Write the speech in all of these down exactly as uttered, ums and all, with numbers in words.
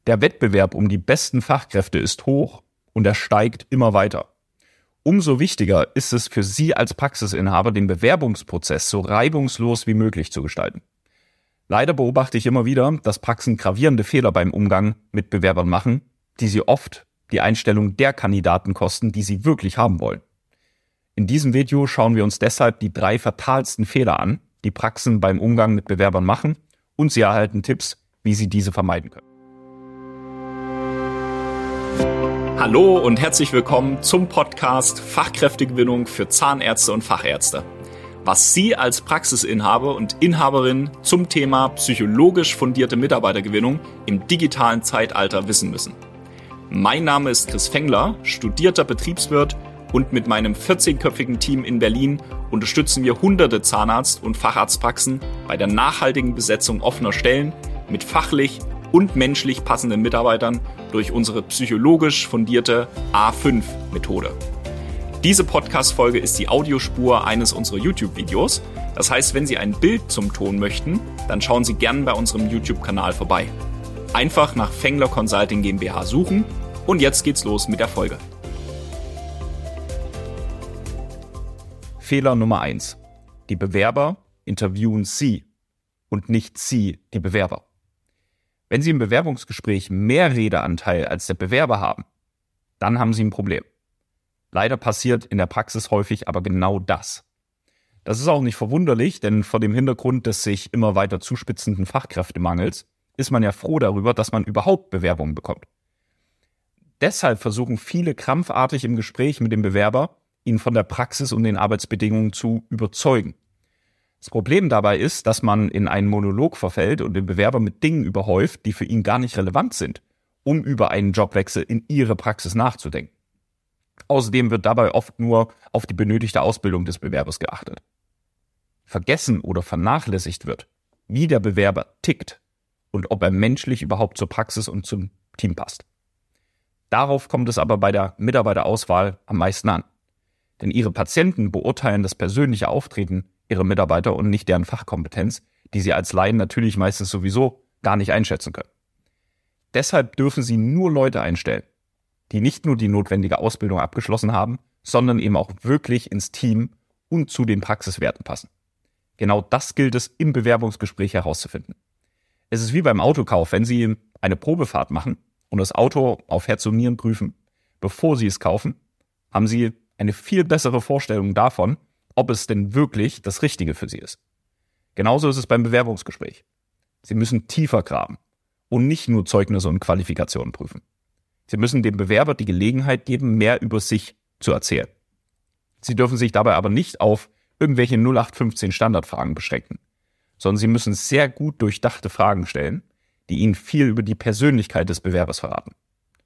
Der Wettbewerb um die besten Fachkräfte ist hoch und er steigt immer weiter. Umso wichtiger ist es für Sie als Praxisinhaber, den Bewerbungsprozess so reibungslos wie möglich zu gestalten. Leider beobachte ich immer wieder, dass Praxen gravierende Fehler beim Umgang mit Bewerbern machen, die sie oft die Einstellung der Kandidaten kosten, die sie wirklich haben wollen. In diesem Video schauen wir uns deshalb die drei fatalsten Fehler an, die Praxen beim Umgang mit Bewerbern machen, und Sie erhalten Tipps, wie Sie diese vermeiden können. Hallo und herzlich willkommen zum Podcast Fachkräftegewinnung für Zahnärzte und Fachärzte. Was Sie als Praxisinhaber und Inhaberin zum Thema psychologisch fundierte Mitarbeitergewinnung im digitalen Zeitalter wissen müssen. Mein Name ist Chris Fengler, studierter Betriebswirt, und mit meinem vierzehnköpfigen Team in Berlin unterstützen wir hunderte Zahnarzt- und Facharztpraxen bei der nachhaltigen Besetzung offener Stellen mit fachlich und menschlich passenden Mitarbeitern durch unsere psychologisch fundierte A fünf Methode. Diese Podcast-Folge ist die Audiospur eines unserer YouTube-Videos. Das heißt, wenn Sie ein Bild zum Ton möchten, dann schauen Sie gerne bei unserem YouTube-Kanal vorbei. Einfach nach Fengler Consulting GmbH suchen und jetzt geht's los mit der Folge. Fehler Nummer eins. Die Bewerber interviewen Sie und nicht Sie die Bewerber. Wenn Sie im Bewerbungsgespräch mehr Redeanteil als der Bewerber haben, dann haben Sie ein Problem. Leider passiert in der Praxis häufig aber genau das. Das ist auch nicht verwunderlich, denn vor dem Hintergrund des sich immer weiter zuspitzenden Fachkräftemangels ist man ja froh darüber, dass man überhaupt Bewerbungen bekommt. Deshalb versuchen viele krampfartig im Gespräch mit dem Bewerber, ihn von der Praxis und den Arbeitsbedingungen zu überzeugen. Das Problem dabei ist, dass man in einen Monolog verfällt und den Bewerber mit Dingen überhäuft, die für ihn gar nicht relevant sind, um über einen Jobwechsel in Ihre Praxis nachzudenken. Außerdem wird dabei oft nur auf die benötigte Ausbildung des Bewerbers geachtet. Vergessen oder vernachlässigt wird, wie der Bewerber tickt und ob er menschlich überhaupt zur Praxis und zum Team passt. Darauf kommt es aber bei der Mitarbeiterauswahl am meisten an. Denn Ihre Patienten beurteilen das persönliche Auftreten Ihrer Mitarbeiter und nicht deren Fachkompetenz, die Sie als Laien natürlich meistens sowieso gar nicht einschätzen können. Deshalb dürfen Sie nur Leute einstellen, die nicht nur die notwendige Ausbildung abgeschlossen haben, sondern eben auch wirklich ins Team und zu den Praxiswerten passen. Genau das gilt es im Bewerbungsgespräch herauszufinden. Es ist wie beim Autokauf, wenn Sie eine Probefahrt machen und das Auto auf Herz und Nieren prüfen, bevor Sie es kaufen, haben Sie eine viel bessere Vorstellung davon, ob es denn wirklich das Richtige für Sie ist. Genauso ist es beim Bewerbungsgespräch. Sie müssen tiefer graben und nicht nur Zeugnisse und Qualifikationen prüfen. Sie müssen dem Bewerber die Gelegenheit geben, mehr über sich zu erzählen. Sie dürfen sich dabei aber nicht auf irgendwelche null acht fünfzehn Standardfragen beschränken, sondern Sie müssen sehr gut durchdachte Fragen stellen, die Ihnen viel über die Persönlichkeit des Bewerbers verraten.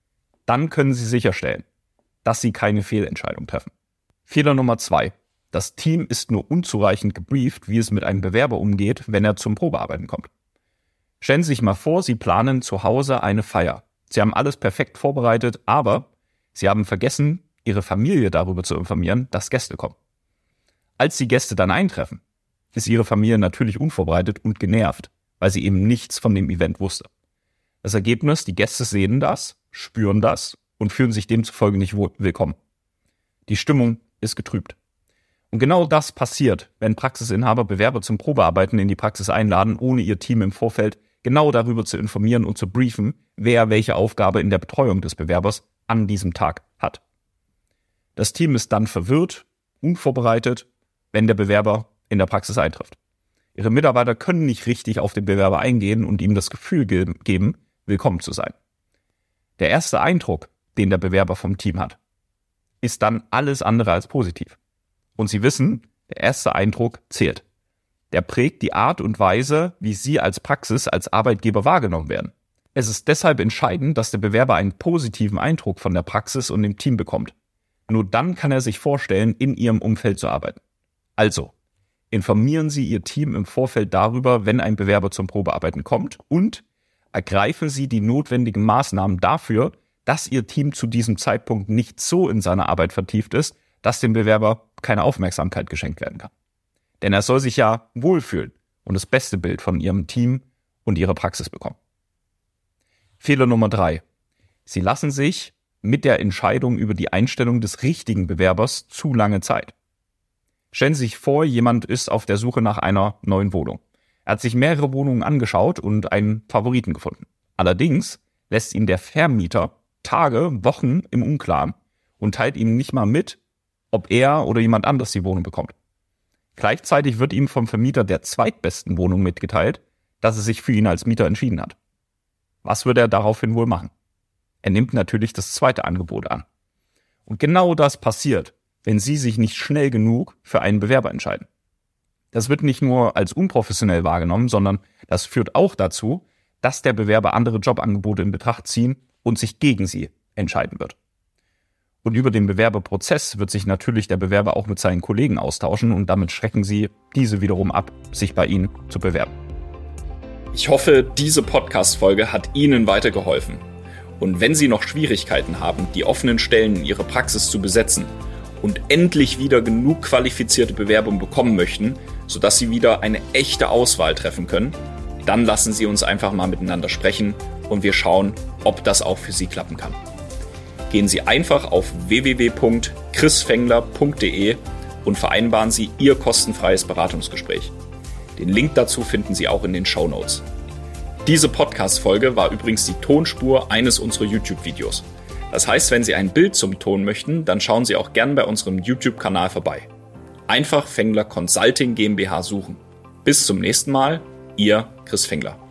Dann können Sie sicherstellen, dass Sie keine Fehlentscheidung treffen. Fehler Nummer zwei. Das Team ist nur unzureichend gebrieft, wie es mit einem Bewerber umgeht, wenn er zum Probearbeiten kommt. Stellen Sie sich mal vor, Sie planen zu Hause eine Feier. Sie haben alles perfekt vorbereitet, aber Sie haben vergessen, Ihre Familie darüber zu informieren, dass Gäste kommen. Als die Gäste dann eintreffen, ist Ihre Familie natürlich unvorbereitet und genervt, weil sie eben nichts von dem Event wusste. Das Ergebnis, die Gäste sehen das, spüren das und fühlen sich demzufolge nicht willkommen. Die Stimmung ist getrübt. Und genau das passiert, wenn Praxisinhaber Bewerber zum Probearbeiten in die Praxis einladen, ohne ihr Team im Vorfeld genau darüber zu informieren und zu briefen, wer welche Aufgabe in der Betreuung des Bewerbers an diesem Tag hat. Das Team ist dann verwirrt, unvorbereitet, wenn der Bewerber in der Praxis eintrifft. Ihre Mitarbeiter können nicht richtig auf den Bewerber eingehen und ihm das Gefühl geben, willkommen zu sein. Der erste Eindruck, den der Bewerber vom Team hat, ist dann alles andere als positiv. Und Sie wissen, der erste Eindruck zählt. Der prägt die Art und Weise, wie Sie als Praxis, als Arbeitgeber wahrgenommen werden. Es ist deshalb entscheidend, dass der Bewerber einen positiven Eindruck von der Praxis und dem Team bekommt. Nur dann kann er sich vorstellen, in Ihrem Umfeld zu arbeiten. Also, informieren Sie Ihr Team im Vorfeld darüber, wenn ein Bewerber zum Probearbeiten kommt, und ergreifen Sie die notwendigen Maßnahmen dafür, dass Ihr Team zu diesem Zeitpunkt nicht so in seiner Arbeit vertieft ist, dass dem Bewerber keine Aufmerksamkeit geschenkt werden kann. Denn er soll sich ja wohlfühlen und das beste Bild von Ihrem Team und Ihrer Praxis bekommen. Fehler Nummer drei. Sie lassen sich mit der Entscheidung über die Einstellung des richtigen Bewerbers zu lange Zeit. Stellen Sie sich vor, jemand ist auf der Suche nach einer neuen Wohnung. Er hat sich mehrere Wohnungen angeschaut und einen Favoriten gefunden. Allerdings lässt ihn der Vermieter Tage, Wochen im Unklaren und teilt ihm nicht mal mit, ob er oder jemand anderes die Wohnung bekommt. Gleichzeitig wird ihm vom Vermieter der zweitbesten Wohnung mitgeteilt, dass er sich für ihn als Mieter entschieden hat. Was würde er daraufhin wohl machen? Er nimmt natürlich das zweite Angebot an. Und genau das passiert, wenn Sie sich nicht schnell genug für einen Bewerber entscheiden. Das wird nicht nur als unprofessionell wahrgenommen, sondern das führt auch dazu, dass der Bewerber andere Jobangebote in Betracht ziehen und sich gegen Sie entscheiden wird. Und über den Bewerberprozess wird sich natürlich der Bewerber auch mit seinen Kollegen austauschen und damit schrecken Sie diese wiederum ab, sich bei Ihnen zu bewerben. Ich hoffe, diese Podcast-Folge hat Ihnen weitergeholfen. Und wenn Sie noch Schwierigkeiten haben, die offenen Stellen in Ihrer Praxis zu besetzen und endlich wieder genug qualifizierte Bewerbungen bekommen möchten, sodass Sie wieder eine echte Auswahl treffen können, dann lassen Sie uns einfach mal miteinander sprechen und wir schauen, ob das auch für Sie klappen kann. Gehen Sie einfach auf w w w punkt chris fengler punkt d e und vereinbaren Sie Ihr kostenfreies Beratungsgespräch. Den Link dazu finden Sie auch in den Shownotes. Diese Podcast-Folge war übrigens die Tonspur eines unserer YouTube-Videos. Das heißt, wenn Sie ein Bild zum Ton möchten, dann schauen Sie auch gern bei unserem YouTube-Kanal vorbei. Einfach Fengler Consulting GmbH suchen. Bis zum nächsten Mal, Ihr Chris Fengler.